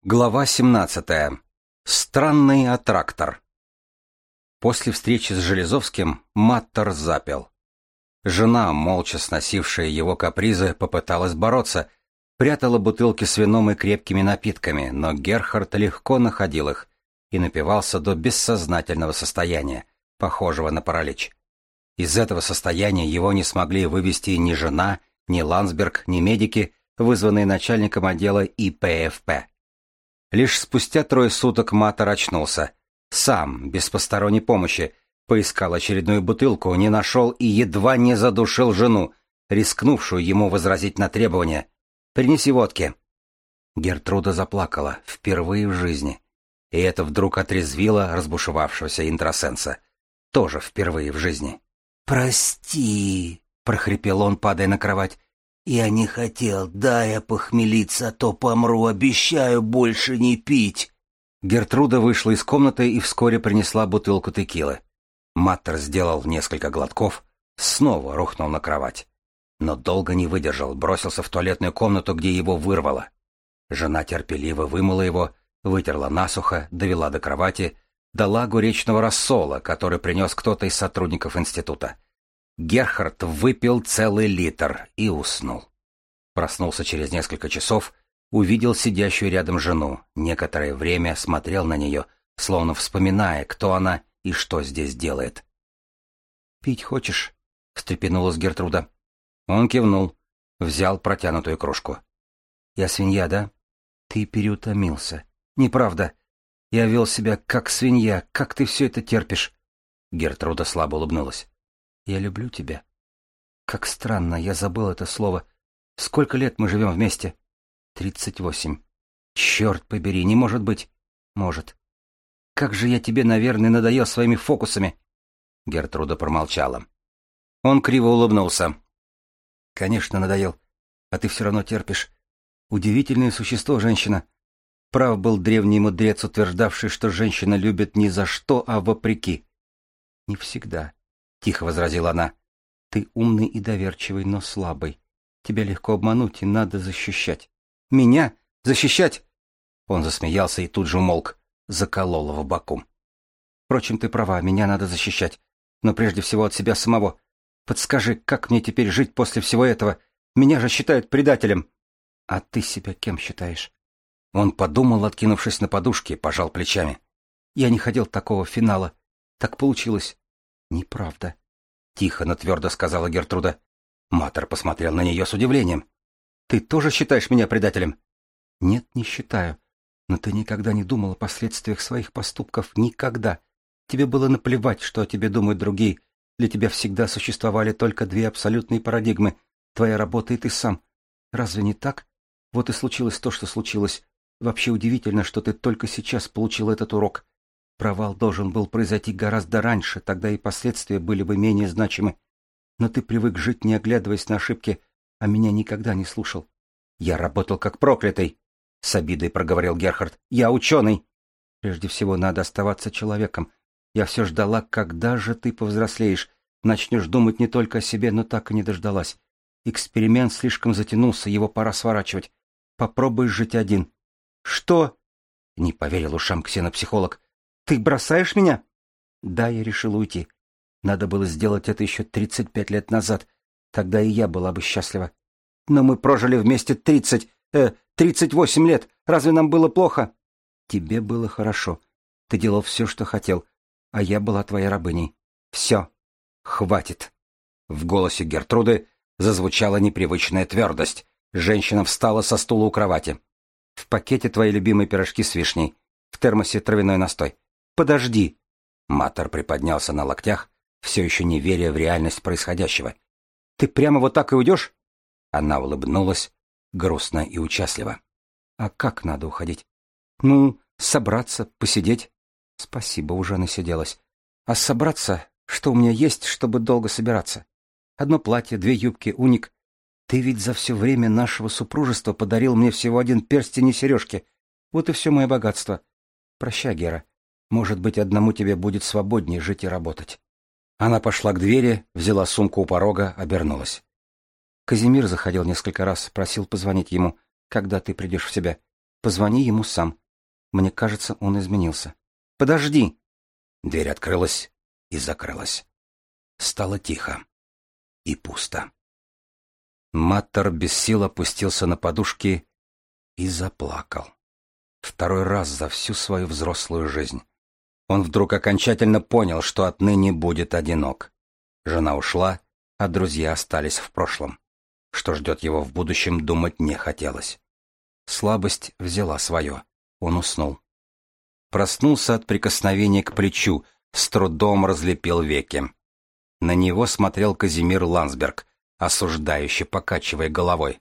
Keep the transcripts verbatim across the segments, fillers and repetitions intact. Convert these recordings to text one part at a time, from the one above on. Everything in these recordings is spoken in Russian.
Глава семнадцатая. Странный аттрактор. После встречи с Железовским Маттер запил. Жена, молча сносившая его капризы, попыталась бороться, прятала бутылки с вином и крепкими напитками, но Герхард легко находил их и напивался до бессознательного состояния, похожего на паралич. Из этого состояния его не смогли вывести ни жена, ни Ландсберг, ни медики, вызванные начальником отдела И П Ф П. Лишь спустя трое суток Маттер очнулся. Сам, без посторонней помощи, поискал очередную бутылку, не нашел и едва не задушил жену, рискнувшую ему возразить на требование: «Принеси водки». Гертруда заплакала впервые в жизни, и это вдруг отрезвило разбушевавшегося интросенса. Тоже впервые в жизни. «Прости», — прохрипел он, падая на кровать. «Я не хотел, дай опохмелиться, а то помру, обещаю больше не пить». Гертруда вышла из комнаты и вскоре принесла бутылку текилы. Маттер сделал несколько глотков, снова рухнул на кровать. Но долго не выдержал, бросился в туалетную комнату, где его вырвало. Жена терпеливо вымыла его, вытерла насухо, довела до кровати, дала огуречного рассола, который принес кто-то из сотрудников института. Герхард выпил целый литр и уснул. Проснулся через несколько часов, увидел сидящую рядом жену, некоторое время смотрел на нее, словно вспоминая, кто она и что здесь делает. «Пить хочешь?» — встрепенулась Гертруда. Он кивнул, взял протянутую кружку. «Я свинья, да? Ты переутомился. Неправда. Я вел себя как свинья. Как ты все это терпишь?» Гертруда слабо улыбнулась. «Я люблю тебя». «Как странно, я забыл это слово. Сколько лет мы живем вместе?» «Тридцать восемь». «Черт побери, не может быть». «Может». «Как же я тебе, наверное, надоел своими фокусами». Гертруда промолчала. Он криво улыбнулся. «Конечно, надоел. А ты все равно терпишь. Удивительное существо, женщина. Прав был древний мудрец, утверждавший, что женщина любит не за что, а вопреки». «Не всегда», — тихо возразила она. «Ты умный и доверчивый, но слабый. Тебя легко обмануть, и надо защищать». «Меня? Защищать?» Он засмеялся и тут же умолк, заколол в боку. «Впрочем, ты права, меня надо защищать. Но прежде всего от себя самого. Подскажи, как мне теперь жить после всего этого? Меня же считают предателем». «А ты себя кем считаешь?» Он подумал, откинувшись на подушке, пожал плечами. «Я не хотел такого финала. Так получилось». «Неправда», — тихо, но твердо сказала Гертруда. Маттер посмотрел на нее с удивлением. «Ты тоже считаешь меня предателем?» «Нет, не считаю. Но ты никогда не думал о последствиях своих поступков. Никогда. Тебе было наплевать, что о тебе думают другие. Для тебя всегда существовали только две абсолютные парадигмы. Твоя работа и ты сам. Разве не так? Вот и случилось то, что случилось. Вообще удивительно, что ты только сейчас получил этот урок. Провал должен был произойти гораздо раньше, тогда и последствия были бы менее значимы. Но ты привык жить, не оглядываясь на ошибки, а меня никогда не слушал. Я работал как проклятый, — с обидой проговорил Герхард. Я ученый. Прежде всего надо оставаться человеком. Я все ждала, когда же ты повзрослеешь, начнешь думать не только о себе, но так и не дождалась. Эксперимент слишком затянулся, его пора сворачивать. Попробуй жить один. Что? Не поверил ушам ксенопсихолог. Ты бросаешь меня? Да, я решил уйти. Надо было сделать это еще тридцать пять лет назад. Тогда и я была бы счастлива. Но мы прожили вместе тридцать, э, тридцать восемь лет. Разве нам было плохо? Тебе было хорошо. Ты делал все, что хотел. А я была твоей рабыней. Все. Хватит. В голосе Гертруды зазвучала непривычная твердость. Женщина встала со стула у кровати. В пакете твои любимые пирожки с вишней. В термосе травяной настой. Подожди. Маттер приподнялся на локтях, все еще не веря в реальность происходящего. Ты прямо вот так и уйдешь? Она улыбнулась, грустно и участливо. А как надо уходить? Ну, собраться, посидеть. Спасибо, уже насиделась. А собраться, что у меня есть, чтобы долго собираться? Одно платье, две юбки, уник. Ты ведь за все время нашего супружества подарил мне всего один перстень и сережки. Вот и все мое богатство. Прощай, Гера. Может быть, одному тебе будет свободнее жить и работать. Она пошла к двери, взяла сумку у порога, обернулась. Казимир заходил несколько раз, просил позвонить ему, когда ты придешь в себя. Позвони ему сам. Мне кажется, он изменился. Подожди. Дверь открылась и закрылась. Стало тихо и пусто. Маттер без сил опустился на подушки и заплакал. Второй раз за всю свою взрослую жизнь. Он вдруг окончательно понял, что отныне будет одинок. Жена ушла, а друзья остались в прошлом. Что ждет его в будущем, думать не хотелось. Слабость взяла свое. Он уснул. Проснулся от прикосновения к плечу, с трудом разлепил веки. На него смотрел Казимир Ландсберг, осуждающе покачивая головой.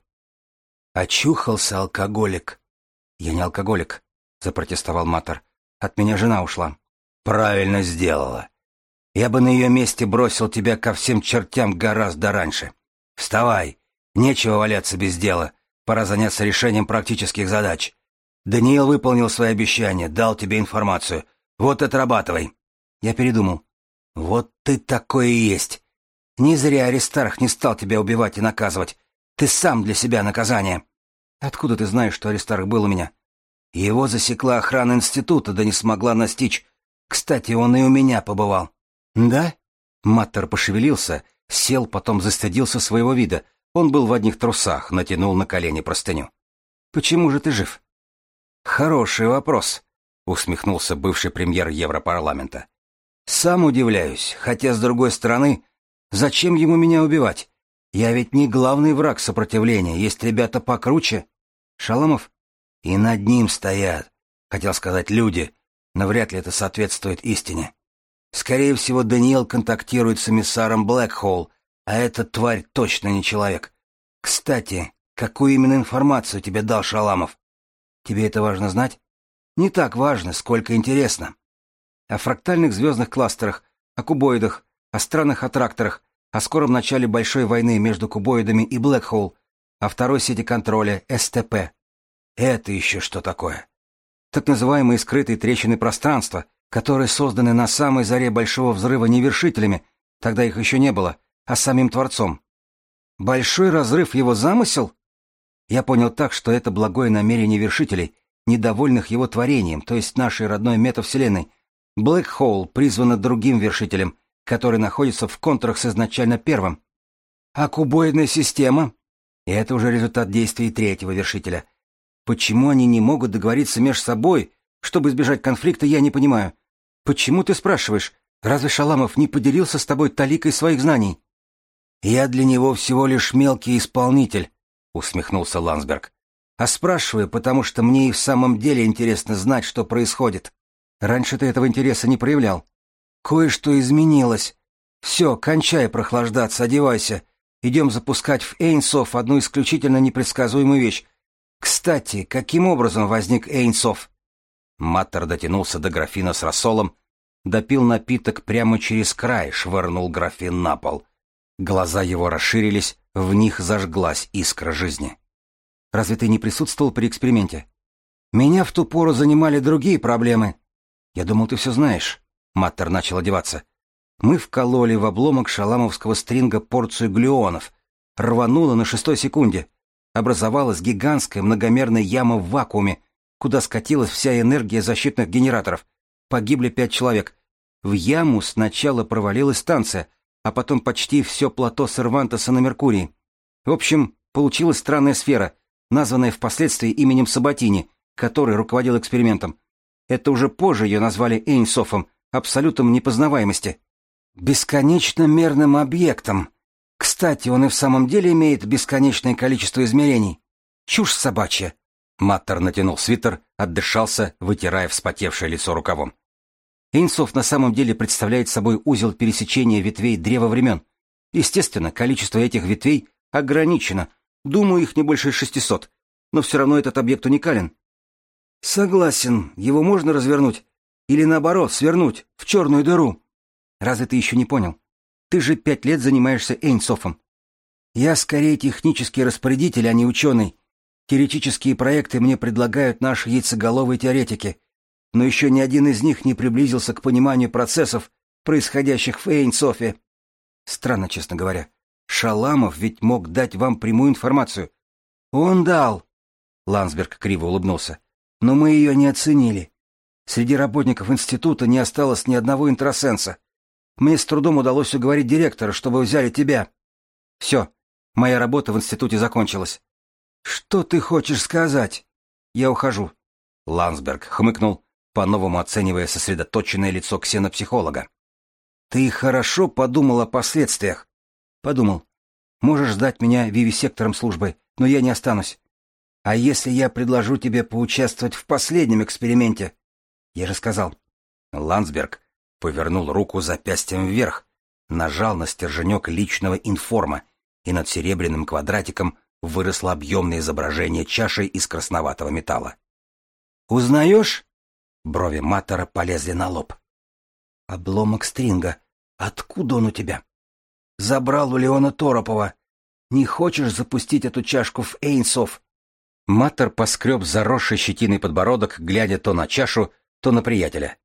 «Очухался, алкоголик!» «Я не алкоголик», — запротестовал Маттер. «От меня жена ушла». «Правильно сделала. Я бы на ее месте бросил тебя ко всем чертям гораздо раньше. Вставай, нечего валяться без дела, пора заняться решением практических задач. Даниил выполнил свои обещания, дал тебе информацию. Вот отрабатывай». Я передумал. «Вот ты такой и есть. Не зря Аристарх не стал тебя убивать и наказывать. Ты сам для себя наказание». «Откуда ты знаешь, что Аристарх был у меня?» «Его засекла охрана института, да не смогла настичь. Кстати, он и у меня побывал». «Да?» Маттер пошевелился, сел, потом застыдился своего вида. Он был в одних трусах, натянул на колени простыню. «Почему же ты жив?» «Хороший вопрос», — усмехнулся бывший премьер Европарламента. «Сам удивляюсь, хотя, с другой стороны, зачем ему меня убивать? Я ведь не главный враг сопротивления, есть ребята покруче». «Шаламов?» «И над ним стоят, хотел сказать, люди, но вряд ли это соответствует истине. Скорее всего, Даниил контактирует с эмиссаром Блэкхолл, а эта тварь точно не человек. Кстати, какую именно информацию тебе дал Шаламов? Тебе это важно знать? Не так важно, сколько интересно. О фрактальных звездных кластерах, о кубоидах, о странных аттракторах, о скором начале большой войны между кубоидами и Блэкхолл, о второй сети контроля, эс тэ пэ. Это еще что такое? Так называемые скрытые трещины пространства, которые созданы на самой заре Большого взрыва не вершителями, тогда их еще не было, а самим Творцом. Большой разрыв — его замысел? Я понял так, что это благое намерение вершителей, недовольных его творением, то есть нашей родной метавселенной. Блэкхолл призвана другим вершителем, который находится в контурах с изначально первым. А кубоидная система? И это уже результат действий третьего вершителя. Почему они не могут договориться между собой, чтобы избежать конфликта, я не понимаю. Почему ты спрашиваешь? Разве Шаламов не поделился с тобой таликой своих знаний? Я для него всего лишь мелкий исполнитель, усмехнулся Ландсберг. А спрашиваю, потому что мне и в самом деле интересно знать, что происходит. Раньше ты этого интереса не проявлял. Кое-что изменилось. Все, кончай прохлаждаться, одевайся. Идем запускать в Эйнсоф одну исключительно непредсказуемую вещь. Кстати, каким образом возник Эйнсоф? Маттер дотянулся до графина с рассолом, допил напиток прямо через край, швырнул графин на пол. Глаза его расширились, в них зажглась искра жизни. «Разве ты не присутствовал при эксперименте?» «Меня в ту пору занимали другие проблемы». «Я думал, ты все знаешь». Маттер начал одеваться. «Мы вкололи в обломок шаламовского стринга порцию глюонов. Рвануло на шестой секунде. Образовалась гигантская многомерная яма в вакууме, куда скатилась вся энергия защитных генераторов. Погибли пять человек. В яму сначала провалилась станция, а потом почти все плато Сервантеса на Меркурии. В общем, получилась странная сфера, названная впоследствии именем Сабатини, который руководил экспериментом. Это уже позже ее назвали Эйнсофом, абсолютом непознаваемости. Бесконечно мерным объектом. Кстати, он и в самом деле имеет бесконечное количество измерений. Чушь собачья. Маттер натянул свитер, отдышался, вытирая вспотевшее лицо рукавом. Эйнсоф на самом деле представляет собой узел пересечения ветвей древа времен. Естественно, количество этих ветвей ограничено. Думаю, их не больше шестисот. Но все равно этот объект уникален. Согласен, его можно развернуть. Или наоборот, свернуть в черную дыру. Разве ты еще не понял? Ты же пять лет занимаешься Эйнсофом. Я скорее технический распорядитель, а не ученый. Теоретические проекты мне предлагают наши яйцеголовые теоретики. Но еще ни один из них не приблизился к пониманию процессов, происходящих в Эйнсофе. Странно, честно говоря. Шаламов ведь мог дать вам прямую информацию. Он дал. Ландсберг криво улыбнулся. Но мы ее не оценили. Среди работников института не осталось ни одного интросенса. Мне с трудом удалось уговорить директора, чтобы взяли тебя. Все, моя работа в институте закончилась. Что ты хочешь сказать? Я ухожу. Ландсберг хмыкнул, по-новому оценивая сосредоточенное лицо ксенопсихолога. Ты хорошо подумал о последствиях? Подумал. Можешь сдать меня вивисектором службы, но я не останусь. А если я предложу тебе поучаствовать в последнем эксперименте? Я же сказал. Ландсберг повернул руку запястьем вверх, нажал на стерженек личного информа, и над серебряным квадратиком выросло объемное изображение чаши из красноватого металла. «Узнаешь?» Брови Маттера полезли на лоб. «Обломок стринга. Откуда он у тебя?» «Забрал у Леона Торопова. Не хочешь запустить эту чашку в Эйнсов?» Маттер поскреб заросший щетиной подбородок, глядя то на чашу, то на приятеля.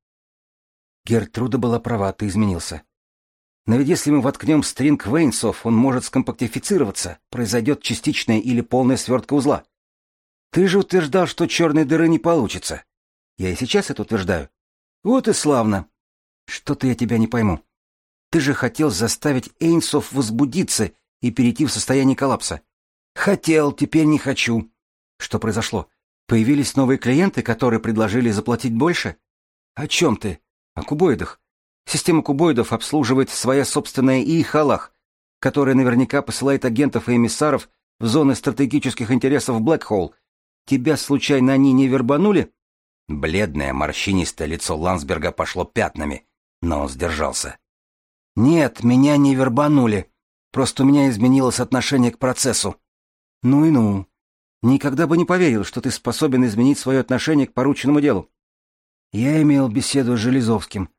Гертруда была права, ты изменился. Но ведь если мы воткнем стринг в Эйнсов, он может скомпактифицироваться, произойдет частичная или полная свертка узла. Ты же утверждал, что черной дыры не получится. Я и сейчас это утверждаю. Вот и славно. Что-то я тебя не пойму. Ты же хотел заставить Эйнсов возбудиться и перейти в состояние коллапса. Хотел, теперь не хочу. Что произошло? Появились новые клиенты, которые предложили заплатить больше? О чем ты? О кубоидах. Система кубоидов обслуживает своя собственная ИИ-Халах, которая наверняка посылает агентов и эмиссаров в зоны стратегических интересов Блэкхолл. Тебя, случайно, они не вербанули? Бледное, морщинистое лицо Ландсберга пошло пятнами, но он сдержался. Нет, меня не вербанули. Просто у меня изменилось отношение к процессу. Ну и ну. Никогда бы не поверил, что ты способен изменить свое отношение к порученному делу. Я имел беседу с Железовским.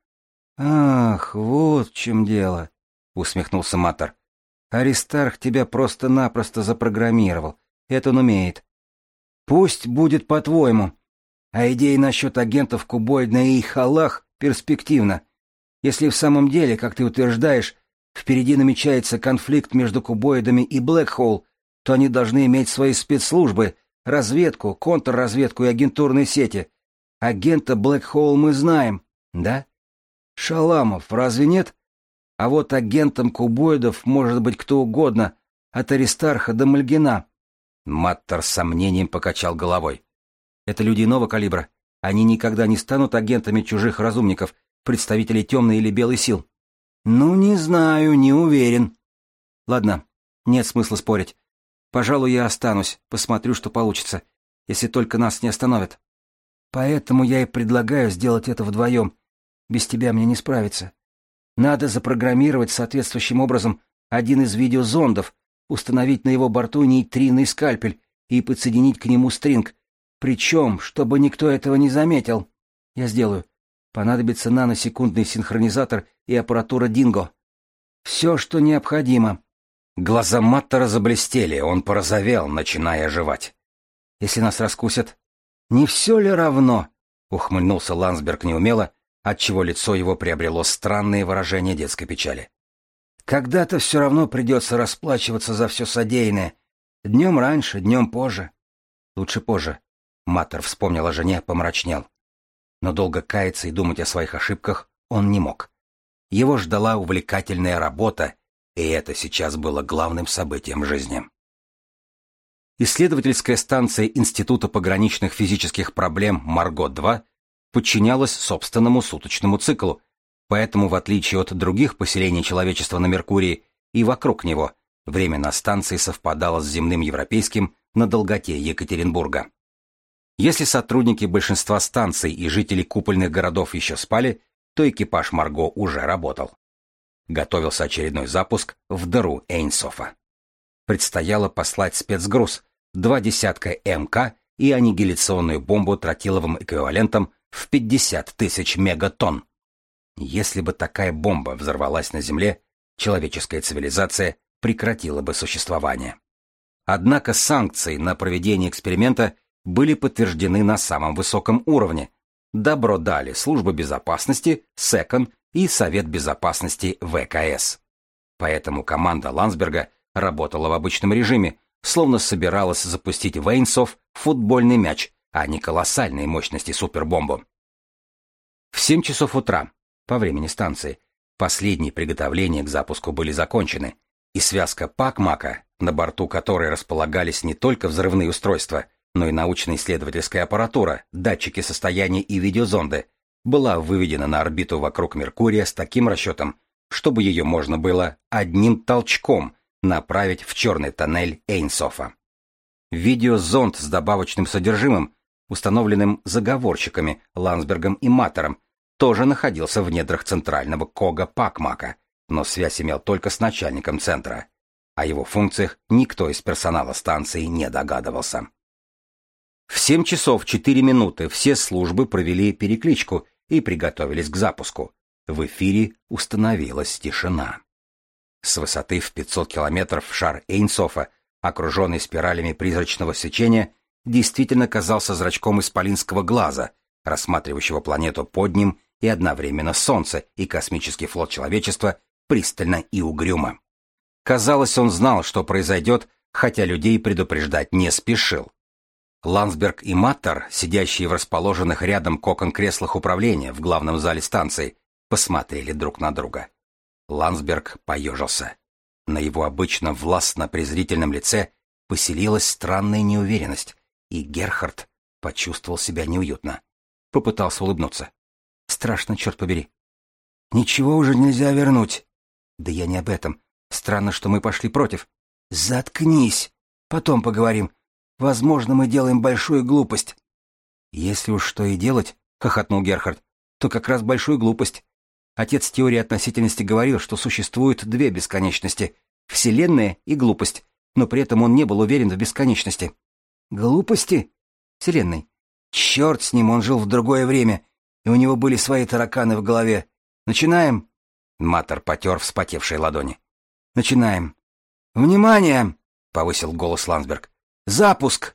Ах, вот в чем дело, усмехнулся Маттер. Аристарх тебя просто-напросто запрограммировал. Это он умеет. Пусть будет по-твоему. А идея насчет агентов кубоидной и Халах перспективна. Если в самом деле, как ты утверждаешь, впереди намечается конфликт между кубоидами и Блэкхолл, то они должны иметь свои спецслужбы, разведку, контрразведку и агентурные сети. Агента Блэкхолл мы знаем, да? Шаламов, разве нет? А вот агентом кубоидов может быть кто угодно, от Аристарха до Мальгина. Маттер с сомнением покачал головой. Это люди иного калибра. Они никогда не станут агентами чужих разумников, представителей темной или белой сил. Ну, не знаю, не уверен. Ладно, нет смысла спорить. Пожалуй, я останусь, посмотрю, что получится, если только нас не остановят. Поэтому я и предлагаю сделать это вдвоем. Без тебя мне не справиться. Надо запрограммировать соответствующим образом один из видеозондов, установить на его борту нейтринный скальпель и подсоединить к нему стринг. Причем, чтобы никто этого не заметил. Я сделаю. Понадобится наносекундный синхронизатор и аппаратура Динго. Все, что необходимо. Глаза Маттера заблестели, он порозовел, начиная оживать. Если нас раскусят... Не все ли равно? Ухмыльнулся Ландсберг неумело, отчего лицо его приобрело странное выражение детской печали. Когда-то все равно придется расплачиваться за все содеянное. Днем раньше, днем позже. Лучше позже. Маттер вспомнил о жене, помрачнел. Но долго каяться и думать о своих ошибках он не мог. Его ждала увлекательная работа, и это сейчас было главным событием жизни. Исследовательская станция Института пограничных физических проблем Марго-два подчинялась собственному суточному циклу, поэтому, в отличие от других поселений человечества на Меркурии и вокруг него, время на станции совпадало с земным европейским на долготе Екатеринбурга. Если сотрудники большинства станций и жители купольных городов еще спали, то экипаж Марго уже работал. Готовился очередной запуск в дыру Эйнсофа. Предстояло послать спецгруз, два десятка МК и аннигиляционную бомбу тротиловым эквивалентом в пятьдесят тысяч мегатонн. Если бы такая бомба взорвалась на Земле, человеческая цивилизация прекратила бы существование. Однако санкции на проведение эксперимента были подтверждены на самом высоком уровне. Добро дали Служба безопасности, СЭКОН и Совет безопасности ВКС. Поэтому команда Ландсберга работала в обычном режиме, словно собиралась запустить в Эйнсов футбольный мяч, а не колоссальной мощности супербомбу. В семь часов утра, по времени станции, последние приготовления к запуску были закончены, и связка Пакмака, на борту которой располагались не только взрывные устройства, но и научно-исследовательская аппаратура, датчики состояния и видеозонды, была выведена на орбиту вокруг Меркурия с таким расчетом, чтобы ее можно было одним толчком направить в черный тоннель Эйнсофа. Видеозонд с добавочным содержимым, установленным заговорщиками Ландсбергом и Маттером, тоже находился в недрах центрального кога Пакмака, но связь имел только с начальником центра. О его функциях никто из персонала станции не догадывался. В семь часов четыре минуты все службы провели перекличку и приготовились к запуску. В эфире установилась тишина. С высоты в пятьсот километров шар Эйнсофа, окруженный спиралями призрачного свечения, действительно казался зрачком исполинского глаза, рассматривающего планету под ним и одновременно Солнце и космический флот человечества пристально и угрюмо. Казалось, он знал, что произойдет, хотя людей предупреждать не спешил. Ландсберг и Маттер, сидящие в расположенных рядом кокон-креслах управления в главном зале станции, посмотрели друг на друга. Ландсберг поежился. На его обычно властно-презрительном лице поселилась странная неуверенность, и Герхард почувствовал себя неуютно. Попытался улыбнуться. Страшно, черт побери. Ничего уже нельзя вернуть. Да я не об этом. Странно, что мы пошли против. Заткнись. Потом поговорим. Возможно, мы делаем большую глупость. Если уж что и делать, хохотнул Герхард, то как раз большую глупость. Отец теории относительности говорил, что существуют две бесконечности — Вселенная и глупость, но при этом он не был уверен в бесконечности. Глупости? Вселенной. Черт с ним, он жил в другое время, и у него были свои тараканы в голове. Начинаем? Маттер потер вспотевшие ладони. Начинаем. Внимание! — повысил голос Ландсберг. Запуск!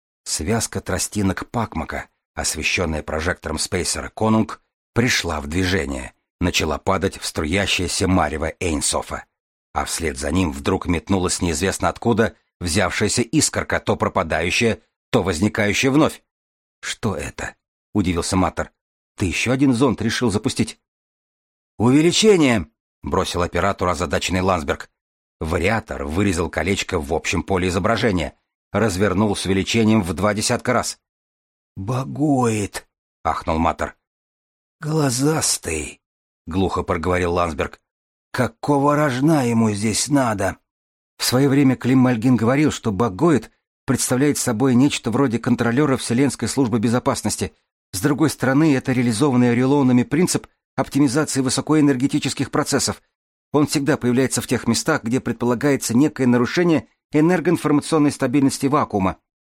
Связка тростинок Пакмака, освещенная прожектором спейсера Конунг, пришла в движение, начала падать в струящееся марево Эйнсофа. А вслед за ним вдруг метнулась неизвестно откуда взявшаяся искорка, то пропадающая, то возникающая вновь. «Что это?» — удивился Маттер. «Ты еще один зонд решил запустить?» «Увеличение!» — бросил оператору озадаченный Ландсберг. Вариатор вырезал колечко в общем поле изображения, развернул с увеличением в два десятка раз. «Багоид!» — ахнул Маттер. «Глазастый!» — глухо проговорил Ландсберг. «Какого рожна ему здесь надо?» В свое время Клим Мальгин говорил, что багоид представляет собой нечто вроде контролера Вселенской службы безопасности. С другой стороны, это реализованный Орелонами принцип оптимизации высокоэнергетических процессов. Он всегда появляется в тех местах, где предполагается некое нарушение энергоинформационной стабильности вакуума.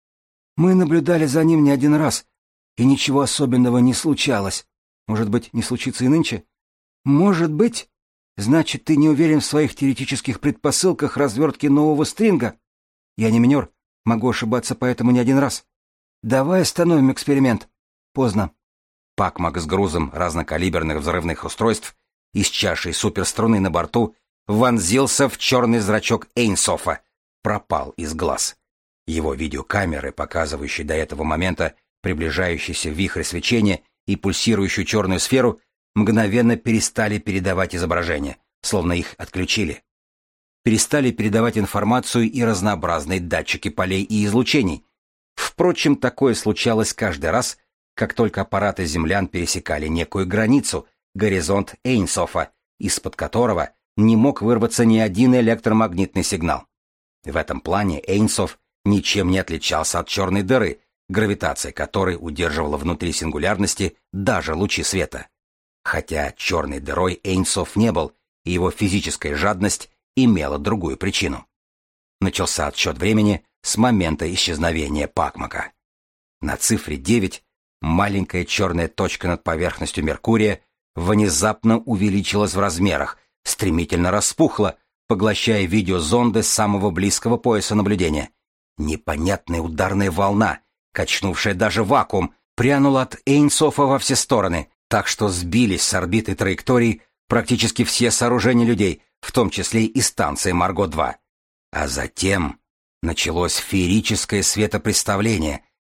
Мы наблюдали за ним не один раз, и ничего особенного не случалось. Может быть, не случится и нынче? Может быть. Значит, ты не уверен в своих теоретических предпосылках развертки нового стринга? Я не минер, могу ошибаться поэтому не один раз. Давай остановим эксперимент. Поздно. Пакмак с грузом разнокалиберных взрывных устройств из чашей суперструны на борту вонзился в черный зрачок Эйнсофа, пропал из глаз. Его видеокамеры, показывающие до этого момента приближающийся вихрь свечения и пульсирующую черную сферу, мгновенно перестали передавать изображение, словно их отключили. Перестали передавать информацию и разнообразные датчики полей и излучений. Впрочем, такое случалось каждый раз, как только аппараты землян пересекали некую границу, горизонт Эйнсофа, из-под которого не мог вырваться ни один электромагнитный сигнал. В этом плане Эйнсоф ничем не отличался от черной дыры, гравитация которой удерживала внутри сингулярности даже лучи света. Хотя черной дырой Эйнсоф не был, и его физическая жадность имела другую причину. Начался отсчет времени с момента исчезновения Пакмака. На цифре девять маленькая черная точка над поверхностью Меркурия внезапно увеличилась в размерах, стремительно распухла, поглощая видеозонды с самого близкого пояса наблюдения. Непонятная ударная волна, качнувшая даже вакуум, прянула от Эйнсофа во все стороны, так что сбились с орбиты траекторий практически все сооружения людей, в том числе и станция Марго-два. А затем началось феерическое светопредставление,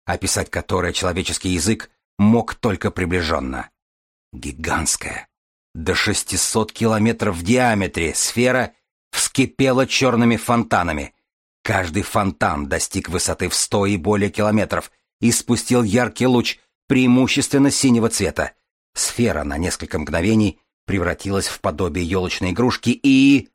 описать которое человеческий язык мог только приближенно. Гигантская, до шестисот километров в диаметре сфера вскипела черными фонтанами. Каждый фонтан достиг высоты в сто и более километров и спустил яркий луч, преимущественно синего цвета. Сфера на несколько мгновений превратилась в подобие елочной игрушки и...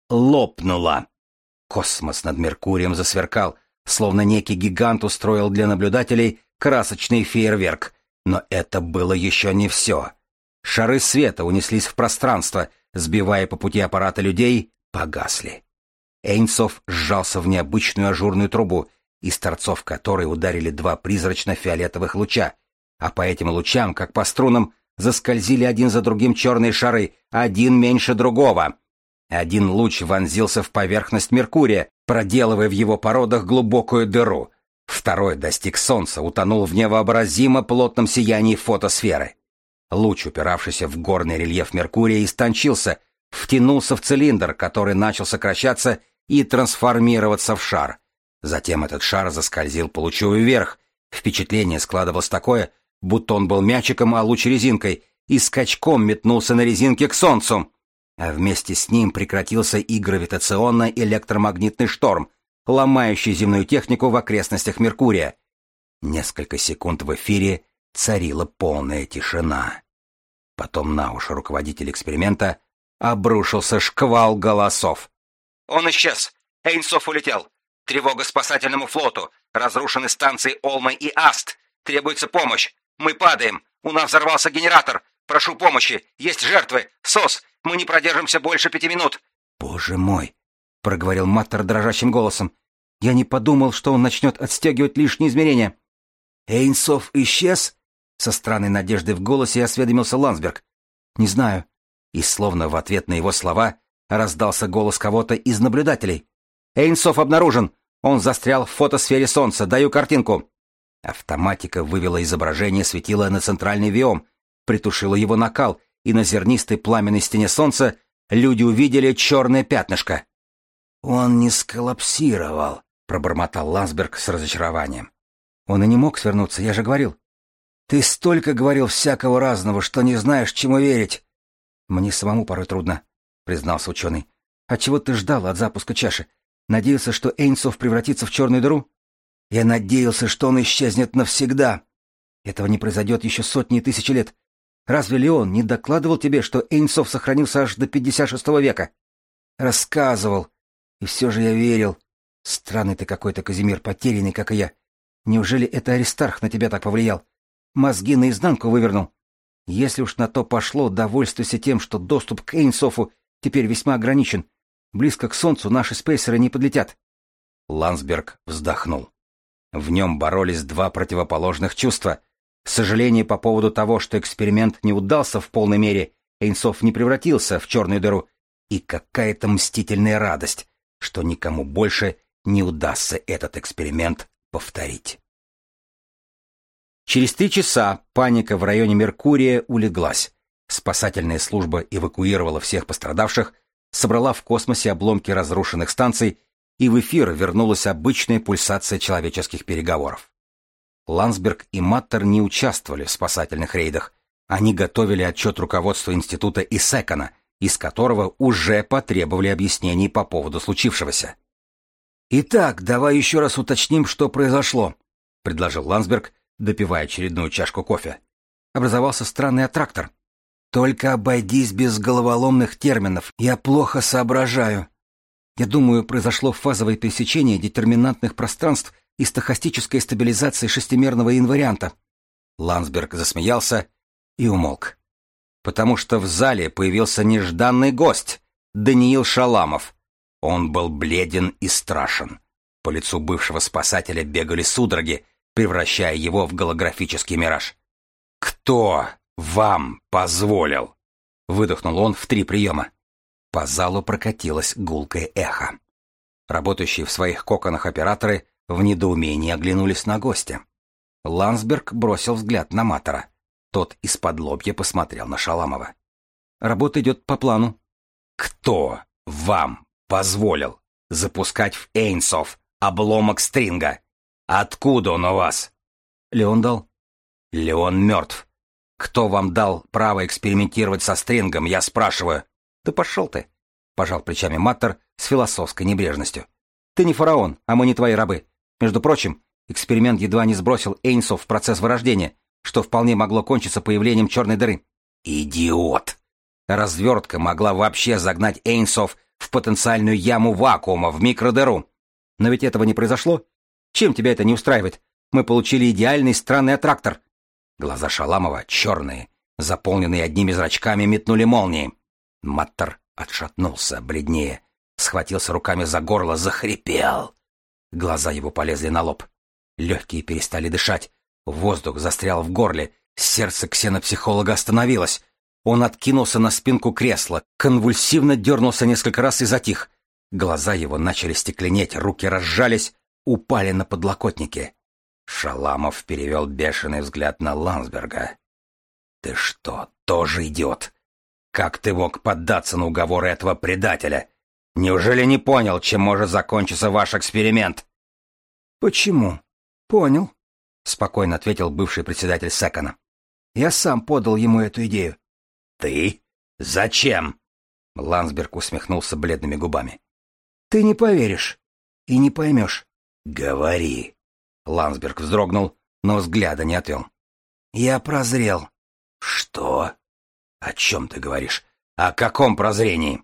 лопнула. Космос над Меркурием засверкал, словно некий гигант устроил для наблюдателей красочный фейерверк. Но это было еще не все. Шары света унеслись в пространство, сбивая по пути аппарата людей, погасли. Эйнсоф сжался в необычную ажурную трубу, из торцов которой ударили два призрачно-фиолетовых луча, а по этим лучам, как по струнам, заскользили один за другим черные шары, один меньше другого. Один луч вонзился в поверхность Меркурия, проделывая в его породах глубокую дыру. Второй достиг Солнца, утонул в невообразимо плотном сиянии фотосферы. Луч, упиравшийся в горный рельеф Меркурия, истончился, втянулся в цилиндр, который начал сокращаться и трансформироваться в шар. Затем этот шар заскользил по лучу вверх. Впечатление складывалось такое, будто он был мячиком, а луч резинкой, и скачком метнулся на резинке к Солнцу. А вместе с ним прекратился и гравитационно-электромагнитный шторм, ломающий земную технику в окрестностях Меркурия. Несколько секунд в эфире царила полная тишина. Потом на уши руководителя эксперимента обрушился шквал голосов. «Он исчез! Эйнсоф улетел! Тревога спасательному флоту! Разрушены станции Олма и Аст! Требуется помощь! Мы падаем! У нас взорвался генератор! Прошу помощи! Есть жертвы! СОС! Мы не продержимся больше пяти минут!» «Боже мой!» — проговорил Маттер дрожащим голосом. «Я не подумал, что он начнет отстегивать лишние измерения». «Эйнсоф исчез?» — со странной надеждой в голосе осведомился Ландсберг. «Не знаю». И словно в ответ на его слова раздался голос кого-то из наблюдателей. «Эйнсоф обнаружен! Он застрял в фотосфере Солнца! Даю картинку!» Автоматика вывела изображение светила на центральный виом, притушила его накал, и на зернистой пламенной стене Солнца люди увидели черное пятнышко. «Он не сколлапсировал», — пробормотал Ландсберг с разочарованием. «Он и не мог свернуться, я же говорил». «Ты столько говорил всякого разного, что не знаешь, чему верить». «Мне самому порой трудно», — признался ученый. «А чего ты ждал от запуска чаши? Надеялся, что Эйнсоф превратится в черную дыру?» «Я надеялся, что он исчезнет навсегда». «Этого не произойдет еще сотни и тысячи лет. Разве Леон не докладывал тебе, что Эйнсоф сохранился аж до пятьдесят шестого века?» «Рассказывал. И все же я верил. Странный ты какой-то, Казимир, потерянный, как и я. Неужели это Аристарх на тебя так повлиял? Мозги наизнанку вывернул? Если уж на то пошло, довольствуйся тем, что доступ к Эйнсофу теперь весьма ограничен. Близко к Солнцу наши спейсеры не подлетят». Ландсберг вздохнул. В нем боролись два противоположных чувства. Сожаление по поводу того, что эксперимент не удался в полной мере, Эйнсоф не превратился в черную дыру, и какая-то мстительная радость, что никому больше не удастся этот эксперимент повторить. Через три часа паника в районе Меркурия улеглась. Спасательная служба эвакуировала всех пострадавших, собрала в космосе обломки разрушенных станций, и в эфир вернулась обычная пульсация человеческих переговоров. Ландсберг и Маттер не участвовали в спасательных рейдах. Они готовили отчет руководству института Исекона, из которого уже потребовали объяснений по поводу случившегося. «Итак, давай еще раз уточним, что произошло», — предложил Ландсберг, допивая очередную чашку кофе. Образовался странный аттрактор. «Только обойдись без головоломных терминов. Я плохо соображаю». «Я думаю, произошло фазовое пересечение детерминантных пространств и стохастическая стабилизация шестимерного инварианта». Ландсберг засмеялся и умолк. Потому что в зале появился нежданный гость — Даниил Шаламов. Он был бледен и страшен. По лицу бывшего спасателя бегали судороги, превращая его в голографический мираж. «Кто вам позволил?» — выдохнул он в три приема. По залу прокатилось гулкое эхо. Работающие в своих коконах операторы в недоумении оглянулись на гостя. Ландсберг бросил взгляд на Маттера. Тот из-под лобья посмотрел на Шаламова. «Работа идет по плану». «Кто вам позволил запускать в Эйнсоф обломок стринга? Откуда он у вас?» Леон дал. Леон мертв. Кто вам дал право экспериментировать со стрингом, я спрашиваю? Да пошел ты, пожал плечами Маттер с философской небрежностью. Ты не фараон, а мы не твои рабы. Между прочим, эксперимент едва не сбросил Эйнсов в процесс вырождения, что вполне могло кончиться появлением черной дыры. Идиот! Развертка могла вообще загнать Эйнсов в потенциальную яму вакуума, в микродыру. Но ведь этого не произошло. Чем тебя это не устраивает? Мы получили идеальный странный аттрактор. Глаза Шаламова, черные, заполненные одними зрачками, метнули молнии. Маттер отшатнулся, бледнее, схватился руками за горло, захрипел. Глаза его полезли на лоб. Легкие перестали дышать. Воздух застрял в горле. Сердце ксенопсихолога остановилось. Он откинулся на спинку кресла, конвульсивно дернулся несколько раз и затих. Глаза его начали стекленеть, руки разжались, упали на подлокотники. Шаламов перевел бешеный взгляд на Ландсберга. «Ты что, тоже идиот? Как ты мог поддаться на уговоры этого предателя? Неужели не понял, чем может закончиться ваш эксперимент?» «Почему? Понял», — спокойно ответил бывший председатель Секона. «Я сам подал ему эту идею». «Ты? Зачем?» Ландсберг усмехнулся бледными губами. «Ты не поверишь и не поймешь». «Говори». Ландсберг вздрогнул, но взгляда не отвел. «Я прозрел». «Что? О чем ты говоришь? О каком прозрении?»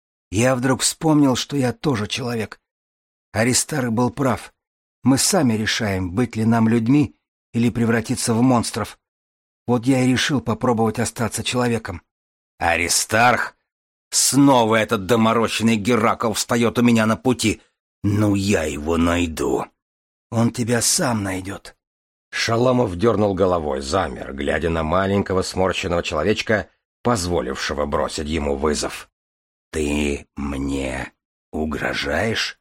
«Я вдруг вспомнил, что я тоже человек. Аристарх был прав. Мы сами решаем, быть ли нам людьми или превратиться в монстров. Вот я и решил попробовать остаться человеком». «Аристарх? Снова этот доморощенный Геракл встает у меня на пути. Ну, я его найду». «Он тебя сам найдет». Шаламов дернул головой, замер, глядя на маленького сморщенного человечка, позволившего бросить ему вызов. «Ты мне угрожаешь?»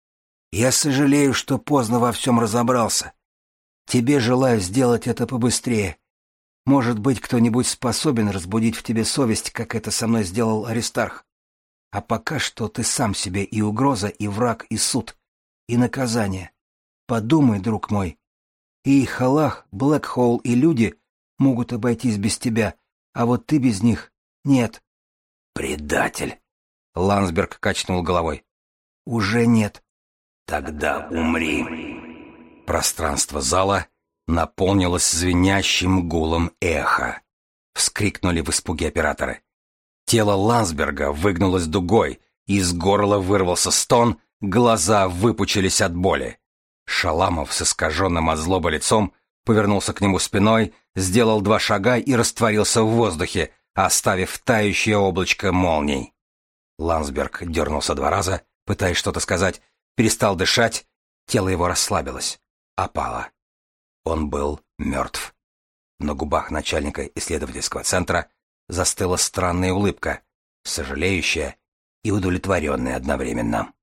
«Я сожалею, что поздно во всем разобрался. Тебе желаю сделать это побыстрее. Может быть, кто-нибудь способен разбудить в тебе совесть, как это со мной сделал Аристарх. А пока что ты сам себе и угроза, и враг, и суд, и наказание. Подумай, друг мой. И Халах, Блэкхоул и люди могут обойтись без тебя, а вот ты без них — нет». «Предатель!» — Ландсберг качнул головой. «Уже нет». «Тогда умри». Пространство зала наполнилось звенящим гулом эха. Вскрикнули в испуге операторы. Тело Ландсберга выгнулось дугой, из горла вырвался стон, глаза выпучились от боли. Шаламов с искаженным от злобы лицом повернулся к нему спиной, сделал два шага и растворился в воздухе, оставив тающее облачко молний. Ландсберг дернулся два раза, пытаясь что-то сказать, перестал дышать, тело его расслабилось, опало. Он был мертв. На губах начальника исследовательского центра застыла странная улыбка, сожалеющая и удовлетворенная одновременно.